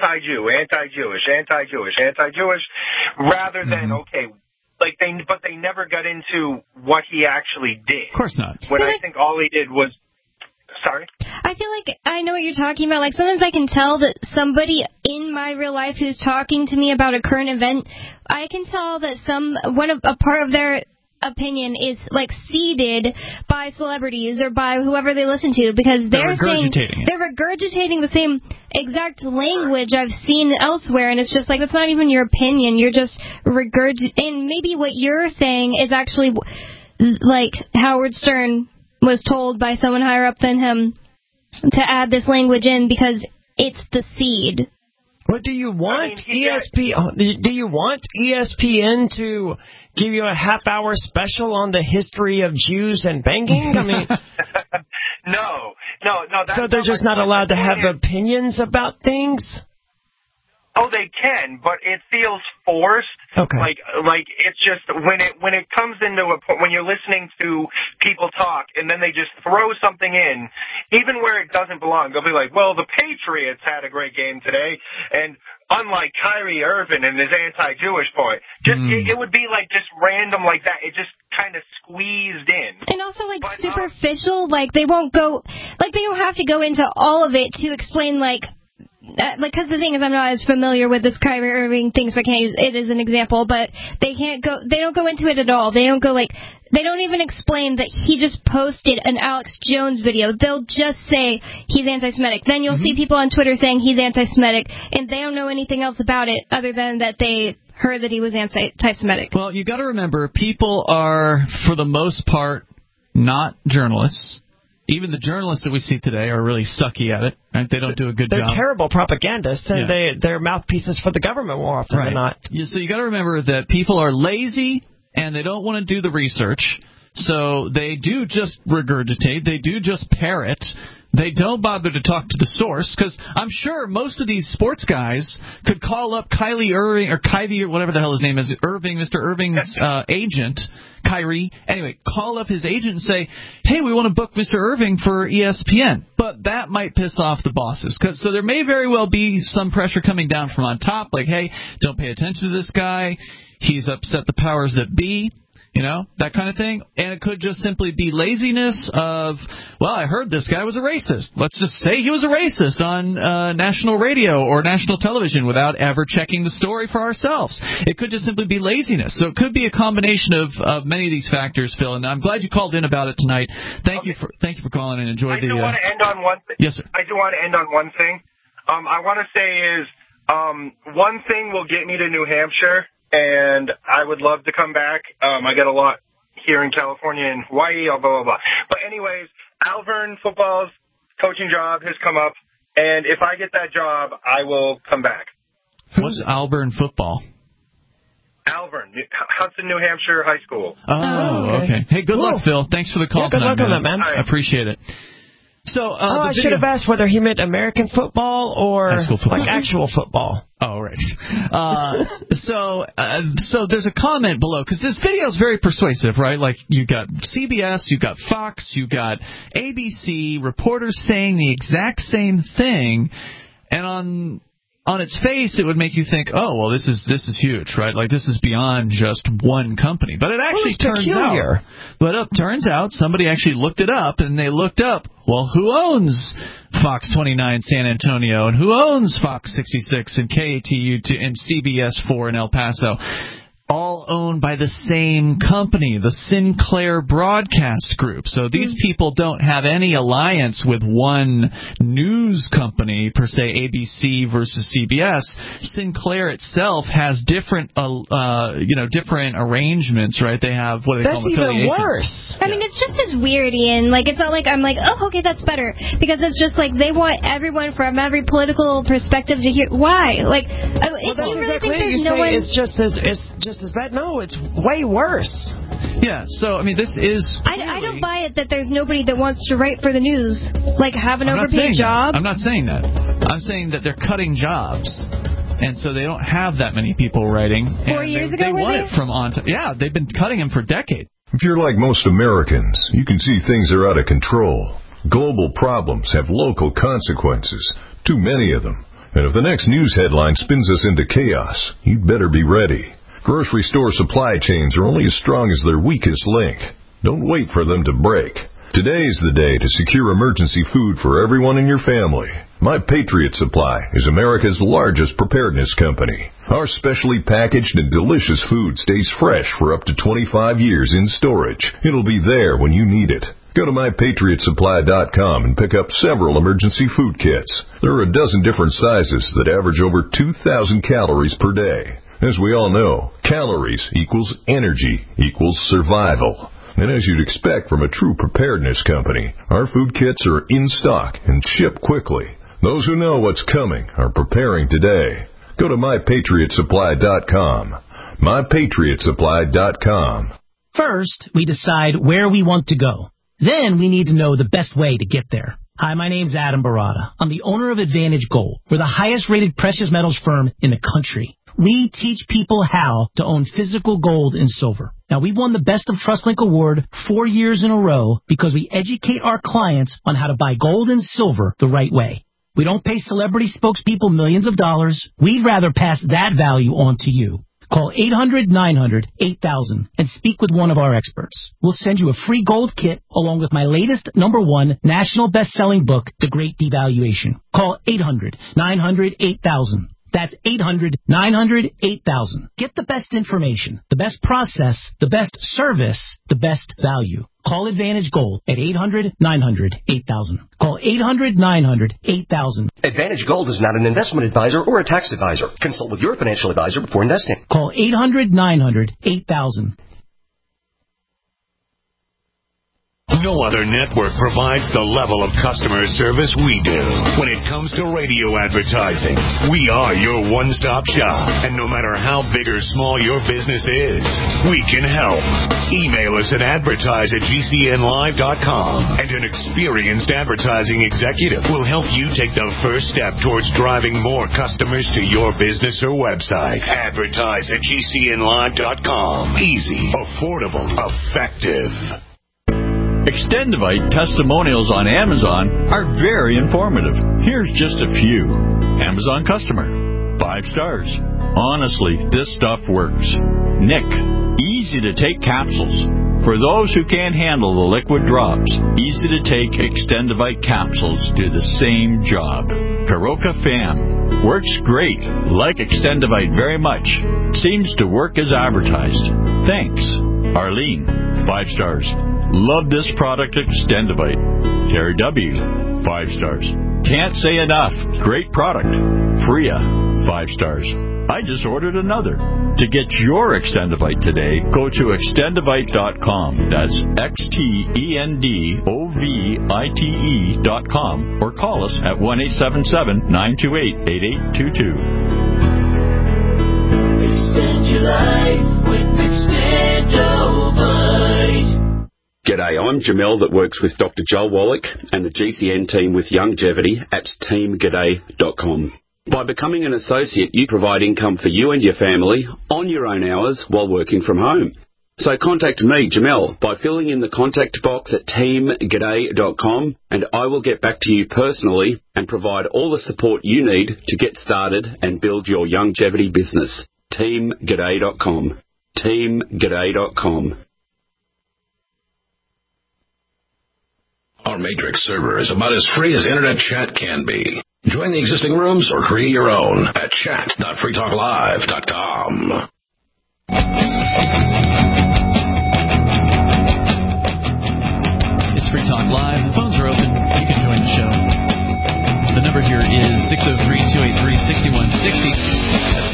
anti-Jewish, rather than, but they never got into what he actually did. Of course not. When I think all he did was, sorry? I feel like I know what you're talking about. Sometimes I can tell that somebody in my real life who's talking to me about a current event, I can tell that a part of their opinion is seeded by celebrities or by whoever they listen to, because they're regurgitating the same exact language I've seen elsewhere, and it's just that's not even your opinion. You're just regurgitating. And maybe what you're saying is actually Howard Stern was told by someone higher up than him to add this language in because it's the seed. What do you want? Do you want ESPN to give you a half-hour special on the history of Jews and banking? I mean, no. So they're just not allowed to have opinions about things? Oh, they can, but it feels forced. Okay. It's just when it comes into a point when you're listening to people talk and then they just throw something in, even where it doesn't belong. They'll be like, well, the Patriots had a great game today, and unlike Kyrie Irving and his anti-Jewish point, it would be just random like that. It just kind of squeezed in. And also superficial, they won't go, they don't have to go into all of it to explain because the thing is, I'm not as familiar with this Kyrie Irving thing, so I can't use it as an example, but they don't go into it at all. They don't go they don't even explain that he just posted an Alex Jones video. They'll just say he's anti-Semitic. Then you'll see people on Twitter saying he's anti-Semitic, and they don't know anything else about it other than that they heard that he was anti-Semitic. Well, you got to remember, people are, for the most part, not journalists. Even the journalists that we see today are really sucky at it. Right? They don't do a good job. They're terrible propagandists, and they're mouthpieces for the government more often than not. Yeah, so you got to remember that people are lazy and they don't want to do the research. So they do just regurgitate. They do just parrot. They don't bother to talk to the source, because I'm sure most of these sports guys could call up Kyrie Irving, or Kyrie, or whatever the hell his name is, Mr. Irving's agent, Kyrie. Anyway, call up his agent and say, hey, we want to book Mr. Irving for ESPN. But that might piss off the bosses, so there may very well be some pressure coming down from on top, like, hey, don't pay attention to this guy. He's upset the powers that be. You know, that kind of thing. And it could just simply be laziness of, well, I heard this guy was a racist. Let's just say he was a racist on national radio or national television without ever checking the story for ourselves. It could just simply be laziness. So it could be a combination of many of these factors, Phil. And I'm glad you called in about it tonight. Thank you for calling and enjoyed the. I do want to end on one thing. Yes, sir. I do want to end on one thing. I want to say is one thing will get me to New Hampshire. And I would love to come back. I get a lot here in California and Hawaii, blah, blah, blah. But anyways, Alvern football's coaching job has come up. And if I get that job, I will come back. What's Alvern football? Alvern, Hudson, New Hampshire High School. Oh, okay. Hey, good luck, Phil. Thanks for the call good tonight, luck on that, man. I appreciate it. So, I should have asked whether he meant American football or like actual football. Oh, right. So there's a comment below, because this video is very persuasive, right? Like, you got CBS, you got Fox, you got ABC, reporters saying the exact same thing, and on its face, it would make you think, oh, well, this is huge, right? Like, this is beyond just one company. But it actually turns out somebody actually looked it up, and they looked up, well, who owns Fox 29 San Antonio, and who owns Fox 66 and KATU and CBS 4 in El Paso? All owned by the same company, the Sinclair Broadcast Group. So these people don't have any alliance with one news company, per se, ABC versus CBS. Sinclair itself has different, different arrangements, right? They have what they call affiliations. That's even worse. I mean, it's just as weird, Ian. Like, it's not like I'm like, oh, okay, that's better. Because it's just like they want everyone from every political perspective to hear. Why? Like, if you really think there's no one... It's just as bad. No, it's way worse. Yeah, so, I mean, this is... I don't buy it that there's nobody that wants to write for the news. Like, have an overpaid job. I'm not saying that. I'm saying that they're cutting jobs. And so they don't have that many people writing. 4 years ago, they want it from on. Yeah, they've been cutting them for decades. If you're like most Americans, you can see things are out of control. Global problems have local consequences, too many of them. And if the next news headline spins us into chaos, you'd better be ready. Grocery store supply chains are only as strong as their weakest link. Don't wait for them to break. Today is the day to secure emergency food for everyone in your family. My Patriot Supply is America's largest preparedness company. Our specially packaged and delicious food stays fresh for up to 25 years in storage. It'll be there when you need it. Go to MyPatriotSupply.com and pick up several emergency food kits. There are a dozen different sizes that average over 2,000 calories per day. As we all know, calories equals energy equals survival. And as you'd expect from a true preparedness company, our food kits are in stock and ship quickly. Those who know what's coming are preparing today. Go to MyPatriotSupply.com. MyPatriotSupply.com. First, we decide where we want to go. Then we need to know the best way to get there. Hi, my name's Adam Barada. I'm the owner of Advantage Gold. We're the highest-rated precious metals firm in the country. We teach people how to own physical gold and silver. Now, we've won the Best of TrustLink Award 4 years in a row because we educate our clients on how to buy gold and silver the right way. We don't pay celebrity spokespeople millions of dollars. We'd rather pass that value on to you. Call 800-900-8000 and speak with one of our experts. We'll send you a free gold kit along with my latest #1 national best-selling book, The Great Devaluation. Call 800-900-8000. That's 800-900-8000. Get the best information, the best process, the best service, the best value. Call Advantage Gold at 800-900-8000. Call 800-900-8000. Advantage Gold is not an investment advisor or a tax advisor. Consult with your financial advisor before investing. Call 800-900-8000. No other network provides the level of customer service we do. When it comes to radio advertising, we are your one-stop shop. And no matter how big or small your business is, we can help. Email us at advertise@gcnlive.com, and an experienced advertising executive will help you take the first step towards driving more customers to your business or website. Advertise@gcnlive.com. Easy, affordable, effective. Extendivite testimonials on Amazon are very informative. Here's just a few. Amazon customer, 5 stars. Honestly, this stuff works. Nick, easy to take capsules. For those who can't handle the liquid drops, easy to take Extendivite capsules do the same job. Karoka Fam, works great. Like Extendivite very much. Seems to work as advertised. Thanks. Arlene, 5 stars. Love this product, Extendivite. Terry W., 5 stars. Can't say enough. Great product. Freya, 5 stars. I just ordered another. To get your Extendivite today, go to extendivite.com. That's XTENDOVITE.com, or call us at 1-877-928-8822. Extend your life with Extendivite. G'day, I'm Jamel that works with Dr. Joel Wallach and the GCN team with Longevity at teamg'day.com. By becoming an associate, you provide income for you and your family on your own hours while working from home. So contact me, Jamel, by filling in the contact box at teamg'day.com, and I will get back to you personally and provide all the support you need to get started and build your longevity business. teamg'day.com. teamg'day.com. Our Matrix server is about as free as internet chat can be. Join the existing rooms or create your own at chat.freetalklive.com. It's Free Talk Live. The phones are open. You can join the show. The number here is 603-283-6160. That's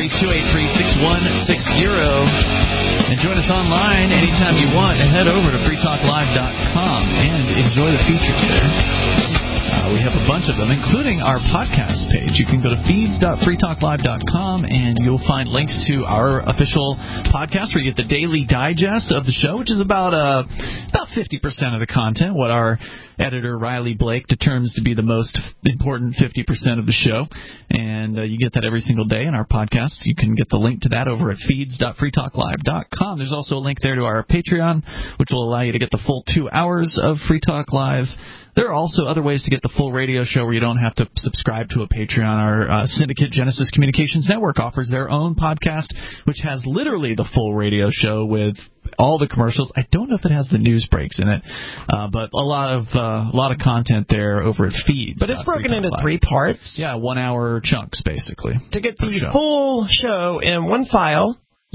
603-283-6160. And join us online anytime you want. And head over to freetalklive.com and enjoy the features there. We have a bunch of them, including our podcast page. You can go to feeds.freetalklive.com, and you'll find links to our official podcast where you get the daily digest of the show, which is about 50% of the content, what our editor, Riley Blake, determines to be the most important 50% of the show. And you get that every single day in our podcast. You can get the link to that over at feeds.freetalklive.com. There's also a link there to our Patreon, which will allow you to get the full 2 hours of Free Talk Live. There are also other ways to get the full radio show where you don't have to subscribe to a Patreon. Our syndicate, Genesis Communications Network, offers their own podcast, which has literally the full radio show with all the commercials. I don't know if it has the news breaks in it, but a lot of content there over at Feeds. But it's broken into 3 parts. Yeah, 1 hour chunks, basically. To get the full show in one file,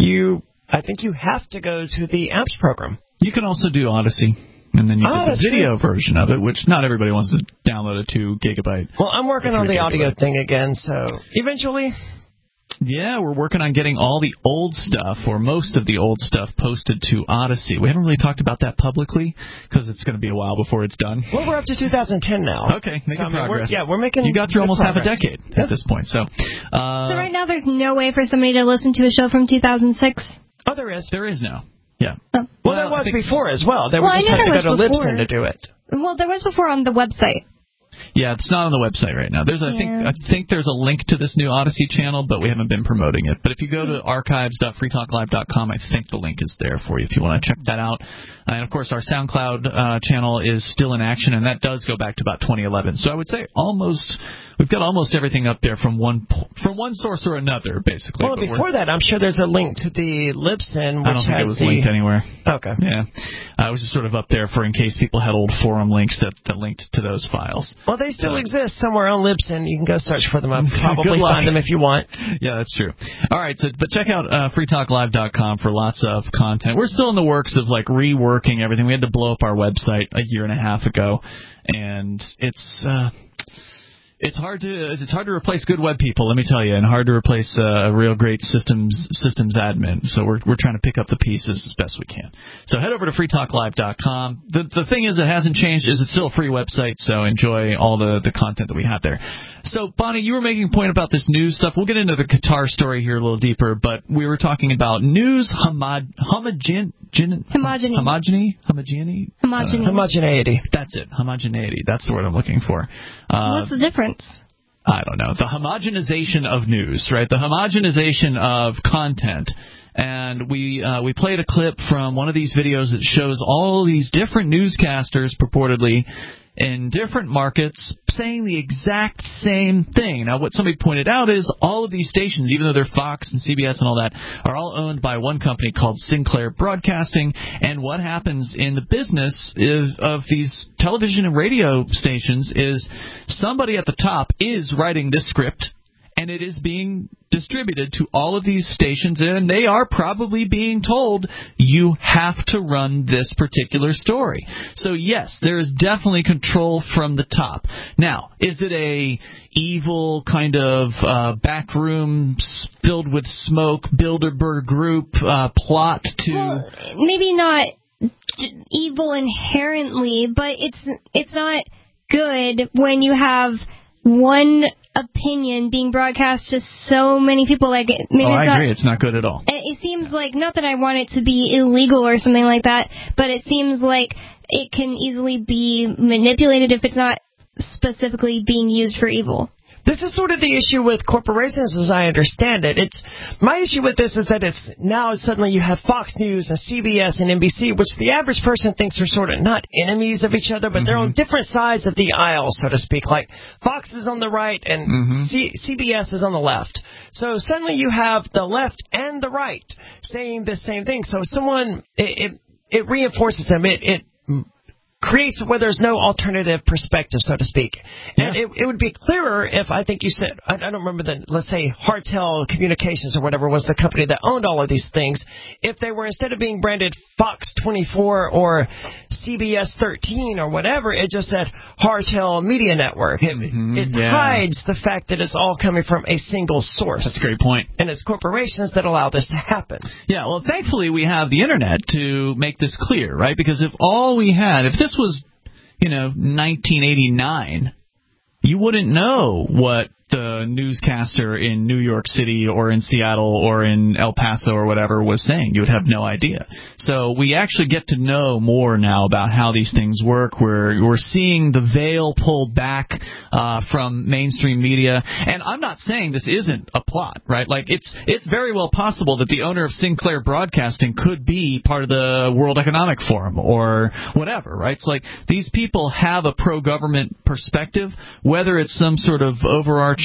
I think you have to go to the apps program. You can also do Odyssey. And then you get the video version of it, which not everybody wants to download a 2 gigabyte. Well, I'm working on the audio thing again, so eventually. Yeah, we're working on getting all the old stuff, or most of the old stuff, posted to Odyssey. We haven't really talked about that publicly, because it's going to be a while before it's done. Well, we're up to 2010 now. Okay, making progress. We're making. You got through almost progress. Half a decade at this point. So right now there's no way for somebody to listen to a show from 2006? Oh, there is. There is now. Yeah. Oh. Well, there was before as well. They would just have to go to Libsyn to do it. Well, there was before on the website. Yeah, it's not on the website right now. I think there's a link to this new Odyssey channel, but we haven't been promoting it. But if you go to archives.freetalklive.com, I think the link is there for you if you want to check that out. And, of course, our SoundCloud channel is still in action, and that does go back to about 2011. So I would say we've got almost everything up there from one source or another, basically. Well, before that, I'm sure there's a link to the Libsyn, which I don't think it was linked anywhere. Okay. Yeah. It was just sort of up there for in case people had old forum links that linked to those files. Well, they still exist somewhere on Libsyn. You can go search for them. I'll probably find them if you want. Yeah, that's true. All right, but check out freetalklive.com for lots of content. We're still in the works of reworking everything. We had to blow up our website a year and a half ago, and it's It's hard to replace good web people, let me tell you, and hard to replace a real great systems admin. So we're trying to pick up the pieces as best we can. So head over to freetalklive.com. The thing is, it hasn't changed. It's still a free website, so enjoy all the content that we have there. So, Bonnie, you were making a point about this news stuff. We'll get into the Qatar story here a little deeper, but we were talking about news homogeneity. That's it. Homogeneity. That's the word I'm looking for. What's the difference? I don't know. The homogenization of news, right? The homogenization of content. And we played a clip from one of these videos that shows all these different newscasters purportedly in different markets saying the exact same thing. Now, what somebody pointed out is all of these stations, even though they're Fox and CBS and all that, are all owned by one company called Sinclair Broadcasting. And what happens in the business of these television and radio stations is somebody at the top is writing this script, and it is being distributed to all of these stations, and they are probably being told, you have to run this particular story. So, yes, there is definitely control from the top. Now, is it a evil kind of back room filled with smoke, Bilderberg group plot to... Well, maybe not evil inherently, but it's not good when you have one opinion being broadcast to so many people. Like, maybe I agree. It's not good at all. It seems like, not that I want it to be illegal or something like that, but it seems like it can easily be manipulated if it's not specifically being used for evil. This is sort of the issue with corporations, as I understand it. My issue with this is that it's now suddenly you have Fox News and CBS and NBC, which the average person thinks are sort of not enemies of each other, but they're on different sides of the aisle, so to speak. Like Fox is on the right and CBS is on the left. So suddenly you have the left and the right saying the same thing. So it reinforces them. It creates where there's no alternative perspective, so to speak. Yeah. And it would be clearer if, I think you said, I don't remember let's say Hartel Communications or whatever was the company that owned all of these things, if they were, instead of being branded Fox 24 or CBS 13 or whatever, it just said Hartel Media Network. It hides the fact that it's all coming from a single source. That's a great point. And it's corporations that allow this to happen. Yeah, well, thankfully we have the Internet to make this clear, right? Because if this was, 1989, you wouldn't know what the newscaster in New York City or in Seattle or in El Paso or whatever was saying. You would have no idea. So we actually get to know more now about how these things work. We're seeing the veil pulled back from mainstream media. And I'm not saying this isn't a plot, right? Like, it's very well possible that the owner of Sinclair Broadcasting could be part of the World Economic Forum or whatever, right? It's like these people have a pro-government perspective, whether it's some sort of overarching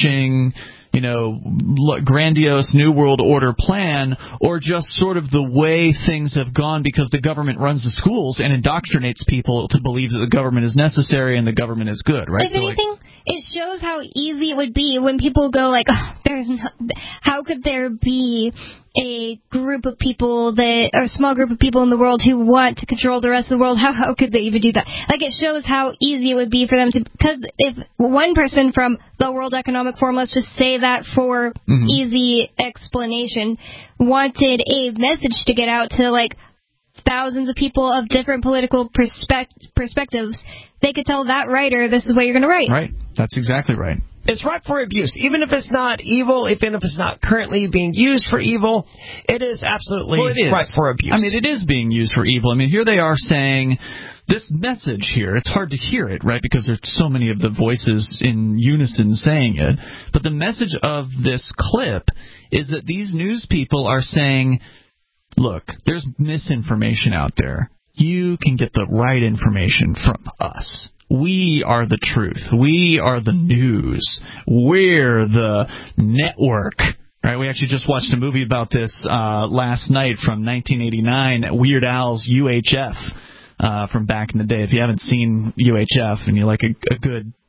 grandiose New World Order plan, or just sort of the way things have gone because the government runs the schools and indoctrinates people to believe that the government is necessary and the government is good, right? If anything, it shows how easy it would be when people go like, how could there be a group of people or a small group of people in the world who want to control the rest of the world? How could they even do that? Like, it shows how easy it would be for them to, because if one person from the World Economic Forum, let's just say that for easy explanation, wanted a message to get out to like thousands of people of different political perspectives, they could tell that writer, this is what you're going to write. Right. That's exactly right. It's ripe for abuse. Even if it's not evil, even if it's not currently being used for evil, it is absolutely ripe for abuse. I mean, it is being used for evil. I mean, here they are saying this message here. It's hard to hear it, right, because there's so many of the voices in unison saying it. But the message of this clip is that these news people are saying, look, there's misinformation out there. You can get the right information from us. We are the truth. We are the news. We're the network. Right? We actually just watched a movie about this last night from 1989, Weird Al's UHF from back in the day. If you haven't seen UHF and you like a good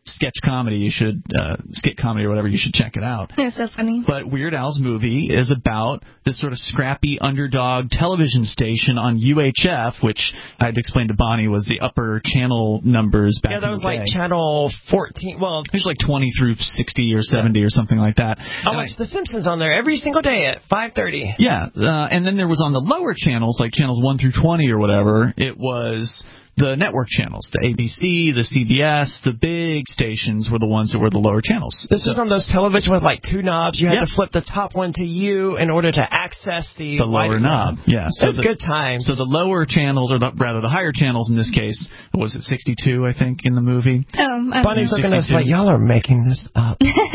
sketch comedy, you should skit comedy or whatever, you should check it out. It's so funny. But Weird Al's movie is about this sort of scrappy underdog television station on UHF, which I had to explain to Bonnie was the upper channel numbers back in the day. Yeah, that was like channel 14. Well, it was like 20 through 60 or 70 or something like that. I watched The Simpsons on there every single day at 5:30. Yeah, and then there was on the lower channels, like channels 1 through 20 or whatever, it was the network channels, the ABC, the CBS, the big stations were the ones that were the lower channels. This is on those televisions with like two knobs. You had to flip the top one to U in order to access the lower knob. Yeah, so it's good times. So the lower channels, or rather the higher channels in this case, was it 62, I think, in the movie? Bonnie's looking at us like, y'all are making this up.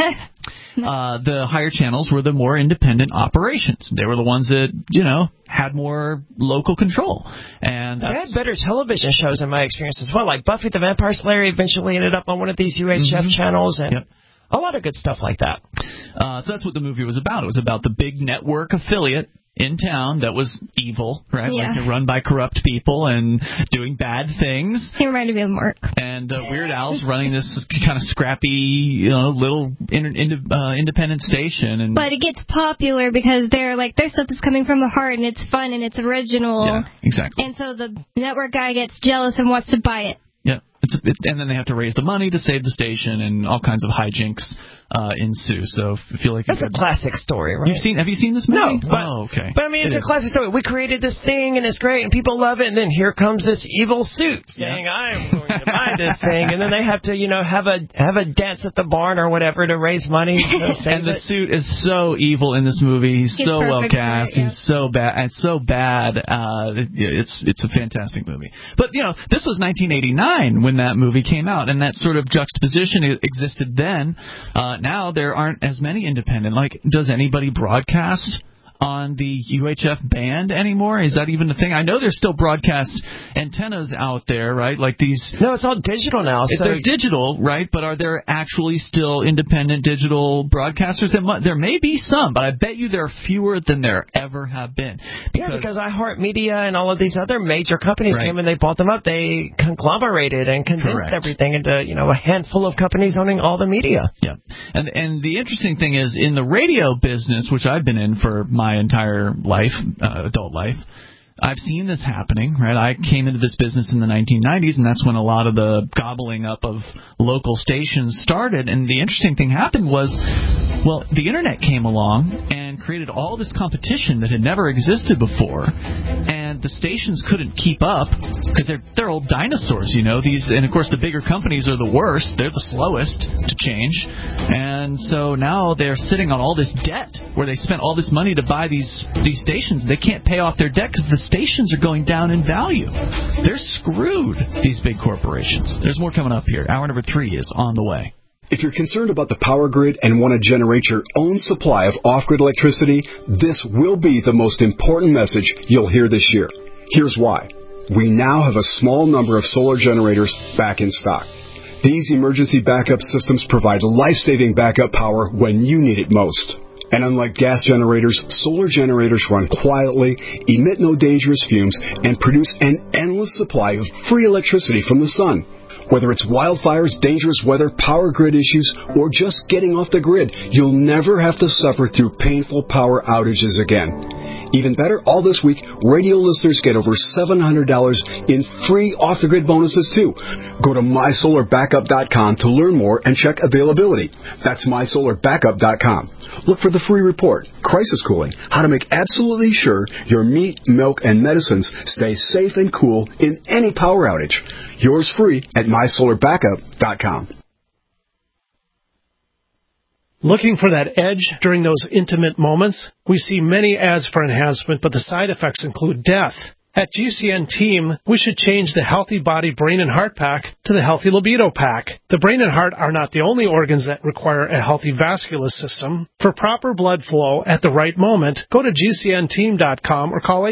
The higher channels were the more independent operations. They were the ones that, had more local control. And they had better television shows in my experience as well. Like Buffy the Vampire Slayer eventually ended up on one of these UHF channels, and a lot of good stuff like that. So that's what the movie was about. It was about the big network affiliate in town that was evil, right? Yeah. Like run by corrupt people and doing bad things. He reminded me of Mark. And Weird Al's running this kind of scrappy, little independent station. But it gets popular because their stuff is coming from the heart and it's fun and it's original. Yeah, exactly. And so the network guy gets jealous and wants to buy it. Yeah. And then they have to raise the money to save the station, and all kinds of hijinks ensue. So I feel like that's a classic story, right? Have you seen this movie? No, okay. But I mean, it's a classic story. We created this thing, and it's great, and people love it. And then here comes this evil suit saying, "I'm going to buy this thing," and then they have to, have a dance at the barn or whatever to raise money. And the suit is so evil in this movie. He's so well cast. He's so bad. And so bad. It's a fantastic movie. But this was 1989 when that movie came out, and that sort of juxtaposition existed then. Now there aren't as many independent. Like, does anybody broadcast on the UHF band anymore? Is that even a thing? I know there's still broadcast antennas out there, right? Like these. No, it's all digital now. There's digital, right? But are there actually still independent digital broadcasters? There may be some, but I bet you there are fewer than there ever have been. Because iHeartMedia and all of these other major companies came and they bought them up. They conglomerated and condensed everything into a handful of companies owning all the media. Yeah, and the interesting thing is in the radio business, which I've been in for my entire life, adult life, I've seen this happening, right? I came into this business in the 1990s, and that's when a lot of the gobbling up of local stations started. And the interesting thing happened was, the Internet came along and created all this competition that had never existed before. And the stations couldn't keep up because they're old dinosaurs, And, of course, the bigger companies are the worst. They're the slowest to change. And so now they're sitting on all this debt where they spent all this money to buy these stations. They can't pay off their debt because the stations are going down in value. They're screwed, these big corporations. There's more coming up here. Hour number 3 is on the way. If you're concerned about the power grid and want to generate your own supply of off-grid electricity, this will be the most important message you'll hear this year. Here's why. We now have a small number of solar generators back in stock. These emergency backup systems provide life-saving backup power when you need it most. And unlike gas generators, solar generators run quietly, emit no dangerous fumes, and produce an endless supply of free electricity from the sun. Whether it's wildfires, dangerous weather, power grid issues, or just getting off the grid, you'll never have to suffer through painful power outages again. Even better, all this week, radio listeners get over $700 in free off-the-grid bonuses, too. Go to MySolarBackup.com to learn more and check availability. That's MySolarBackup.com. Look for the free report, Crisis Cooling, how to make absolutely sure your meat, milk, and medicines stay safe and cool in any power outage. Yours free at MySolarBackup.com. Looking for that edge during those intimate moments? We see many ads for enhancement, but the side effects include death. At GCN Team, we should change the Healthy Body Brain and Heart Pack to the Healthy Libido Pack. The brain and heart are not the only organs that require a healthy vascular system. For proper blood flow at the right moment, go to GCNteam.com or call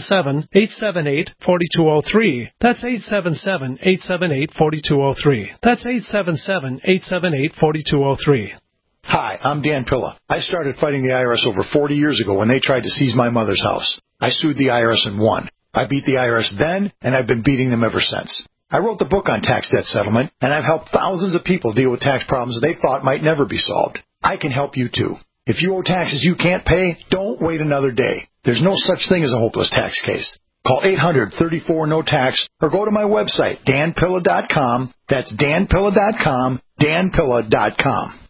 877-878-4203. That's 877-878-4203. That's 877-878-4203. Hi, I'm Dan Pilla. I started fighting the IRS over 40 years ago when they tried to seize my mother's house. I sued the IRS and won. I beat the IRS then, and I've been beating them ever since. I wrote the book on tax debt settlement, and I've helped thousands of people deal with tax problems they thought might never be solved. I can help you, too. If you owe taxes you can't pay, don't wait another day. There's no such thing as a hopeless tax case. Call 800-34-NO-TAX or go to my website, danpilla.com. That's danpilla.com, danpilla.com.